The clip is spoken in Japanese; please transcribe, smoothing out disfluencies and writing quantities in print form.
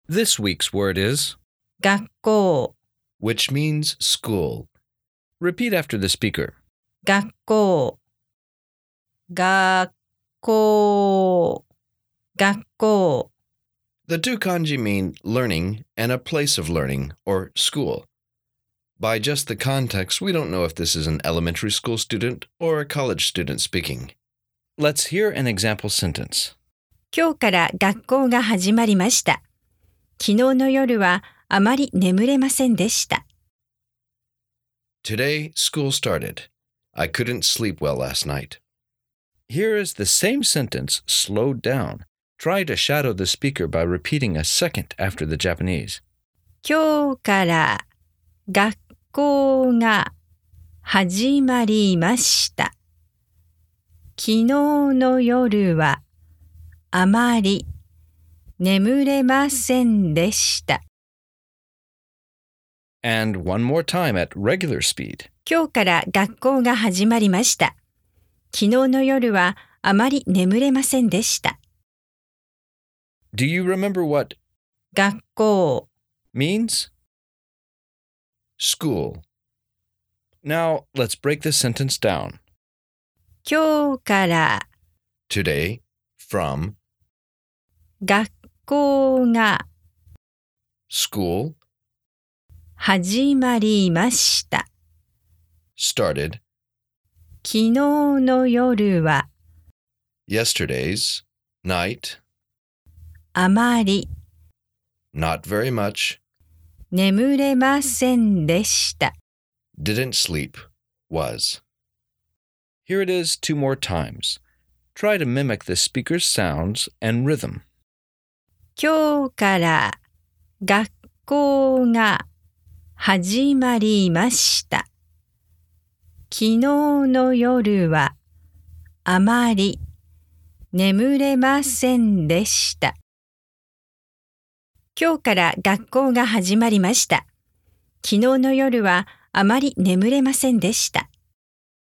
This week's word is 学校、 which means school. Repeat after the speaker. 学校、学校、学校。 The two kanji mean learning and a place of learning, or school. By just the context, we don't know if this is an elementary school student or a college student speaking. Let's hear an example sentence. 今日から学校が始まりました。昨日の夜はあまり眠れませんでした。 Today, school started. I couldn't sleep well last night. Here is the same sentence slowed down. Try to shadow the speaker by repeating a second after the Japanese. 今日から学校が始まりました。昨日の夜はあまり眠れませんでした。 And one more time at regular speed. 今日から学校が始まりました。昨日の夜はあまり眠れませんでした。 Do you remember what 学校 means? School. Now, let's break this sentence down. 今日から Today, from 学校が school, 始まりました。 started, 昨日の夜は yesterday's, night, あまり not very much, 眠れませんでした。 didn't sleep, was. Here it is two more times. Try to mimic the speaker's sounds and rhythm. 今日から学校が始まりました。昨日の夜はあまり眠れませんでした。今日から学校が始まりました。昨日の夜はあまり眠れませんでした。